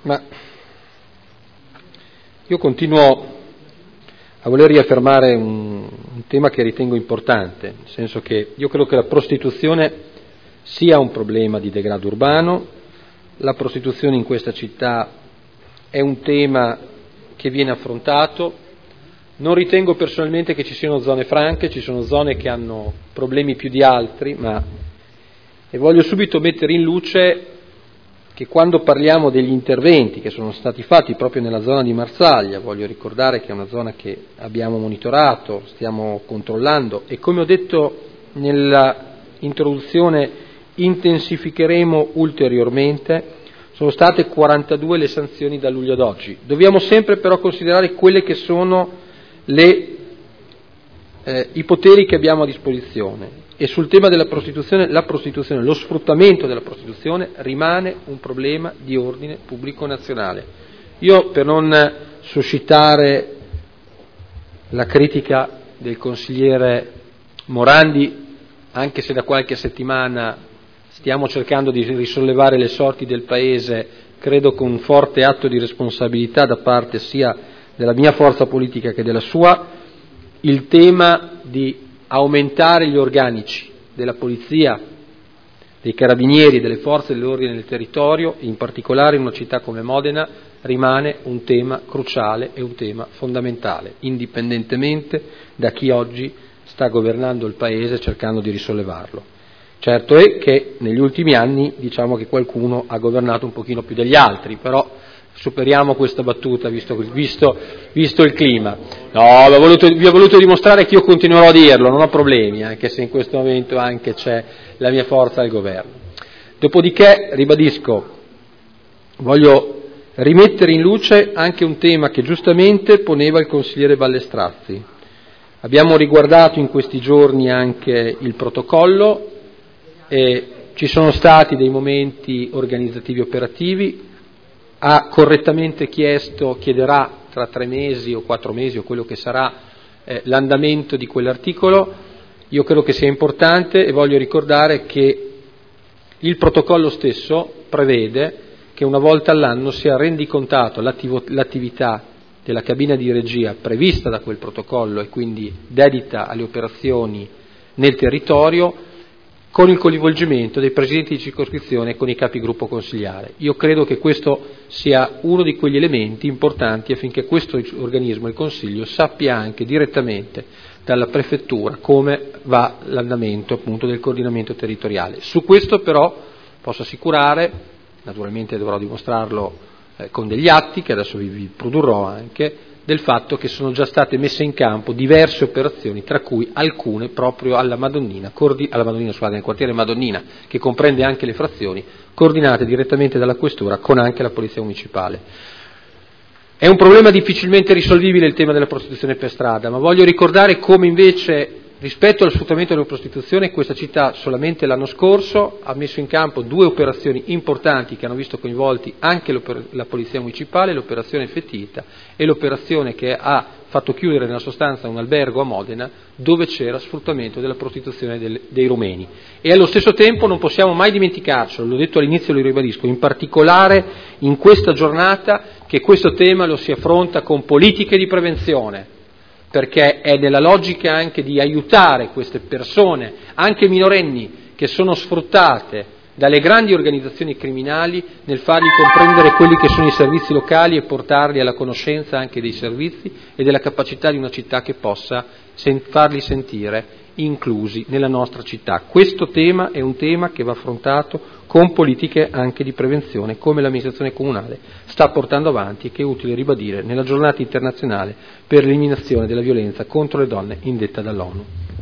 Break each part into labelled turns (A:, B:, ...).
A: Ma io continuo a voler riaffermare un tema che ritengo importante, nel senso che io credo che la prostituzione sia un problema di degrado urbano, la prostituzione in questa città è un tema che viene affrontato. Non ritengo personalmente che ci siano zone franche, ci sono zone che hanno problemi più di altri, e voglio subito mettere in luce che quando parliamo degli interventi che sono stati fatti proprio nella zona di Marsaglia, voglio ricordare che è una zona che abbiamo monitorato, stiamo controllando e, come ho detto nella introduzione, intensificheremo ulteriormente. Sono state 42 le sanzioni da luglio ad oggi. Dobbiamo sempre però considerare quelle che sono i poteri che abbiamo a disposizione, e sul tema della prostituzione, lo sfruttamento della prostituzione rimane un problema di ordine pubblico nazionale. Io, per non suscitare la critica del consigliere Morandi, anche se da qualche settimana stiamo cercando di risollevare le sorti del Paese, credo con un forte atto di responsabilità da parte sia della mia forza politica che della sua, il tema di aumentare gli organici della polizia, dei carabinieri, delle forze dell'ordine nel territorio, in particolare in una città come Modena, rimane un tema cruciale e un tema fondamentale, indipendentemente da chi oggi sta governando il Paese cercando di risollevarlo. Certo è che negli ultimi anni diciamo che qualcuno ha governato un pochino più degli altri, però superiamo questa battuta visto il clima. No, vi ho voluto dimostrare che io continuerò a dirlo, non ho problemi, anche se in questo momento anche c'è la mia forza al governo. Dopodiché, ribadisco, voglio rimettere in luce anche un tema che giustamente poneva il consigliere Ballestrazzi. Abbiamo riguardato in questi giorni anche il protocollo e ci sono stati dei momenti organizzativi operativi. Ha correttamente chiederà tra 3 mesi o 4 mesi o quello che sarà l'andamento di quell'articolo. Io credo che sia importante e voglio ricordare che il protocollo stesso prevede che una volta all'anno sia rendicontato l'attività della cabina di regia prevista da quel protocollo e quindi dedita alle operazioni nel territorio, con il coinvolgimento dei presidenti di circoscrizione e con i capigruppo consigliare. Io credo che questo sia uno di quegli elementi importanti affinché questo organismo, il Consiglio, sappia anche direttamente dalla prefettura come va l'andamento appunto del coordinamento territoriale. Su questo però posso assicurare, naturalmente dovrò dimostrarlo con degli atti che adesso vi produrrò anche, del fatto che sono già state messe in campo diverse operazioni, tra cui alcune proprio nel quartiere Madonnina, che comprende anche le frazioni, coordinate direttamente dalla questura con anche la polizia municipale. È un problema difficilmente risolvibile il tema della prostituzione per strada, ma voglio ricordare come invece rispetto allo sfruttamento della prostituzione questa città solamente l'anno scorso ha messo in campo 2 operazioni importanti che hanno visto coinvolti anche la polizia municipale, l'operazione Fetita e l'operazione che ha fatto chiudere nella sostanza un albergo a Modena dove c'era sfruttamento della prostituzione dei rumeni. E allo stesso tempo non possiamo mai dimenticarcelo, l'ho detto all'inizio e lo ribadisco, in particolare in questa giornata, che questo tema lo si affronta con politiche di prevenzione, perché è nella logica anche di aiutare queste persone, anche minorenni, che sono sfruttate dalle grandi organizzazioni criminali, nel fargli comprendere quelli che sono i servizi locali e portarli alla conoscenza anche dei servizi e della capacità di una città che possa farli sentire inclusi nella nostra città. Questo tema è un tema che va affrontato con politiche anche di prevenzione, come l'amministrazione comunale sta portando avanti e che è utile ribadire nella giornata internazionale per l'eliminazione della violenza contro le donne indetta dall'ONU.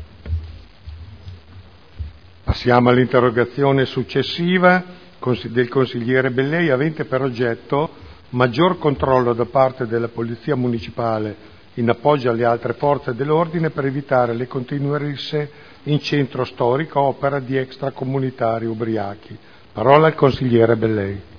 B: Passiamo all'interrogazione successiva del consigliere Bellei, avente per oggetto maggior controllo da parte della Polizia Municipale in appoggio alle altre forze dell'ordine per evitare le continue risse in centro storico a opera di extracomunitari ubriachi. Parola al consigliere Bellei.